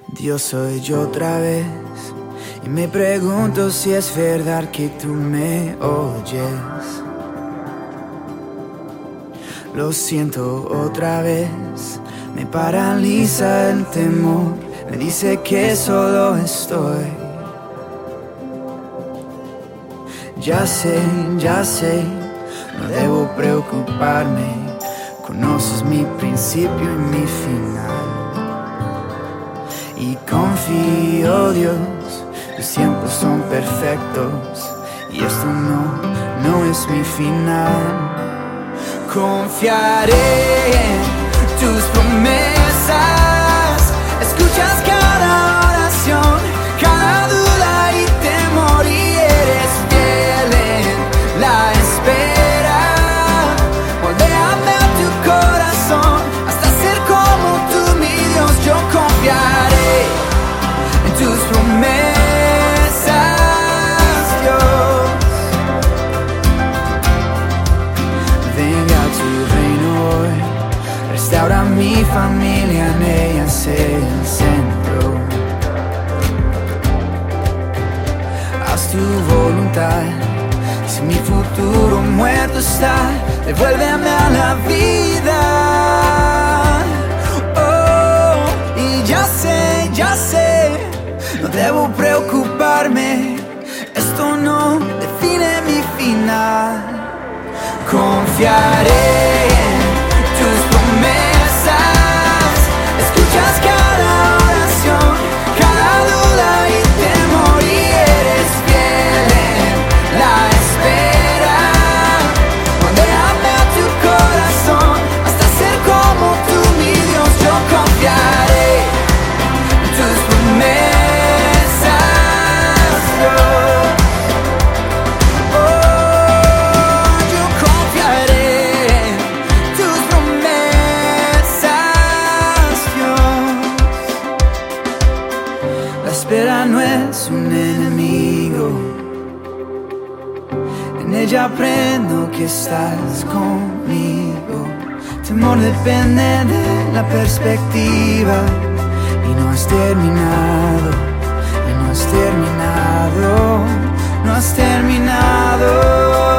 Dios, soy yo otra vez y me pregunto si es verdad que tú me oyes. Lo siento otra vez, me paraliza el temor, me dice que solo estoy. Ya sé, no debo preocuparme, conoces mi principio y mi final. Y confío, Dios, tus tiempos son perfectos y esto no es mi final. Confiaré en tus promesas, escuchas cada oración, cada duda y temor y eres fiel en la espera. Moldéame a tu corazón hasta ser como tú, mi Dios. Yo confiaré en tus promesas, Dios. Venga a tu reino hoy, restaura mi familia, en ella sé el centro. Haz tu voluntad, si mi futuro muerto está, devuélveme a la vida. Oh, y ya sé, no debo preocuparme, esto no define mi final. Confiaré en tus promesas, escuchas cada oración, cada duda y temor y eres fiel en la espera. Moldéame a tu corazón hasta ser como tú, mi Dios. Yo confiaré en tus promesas, Dios. La espera no es un enemigo, en ella aprendo que estás conmigo. Temor depende de la perspectiva y no has terminado, y no has terminado, no has terminado.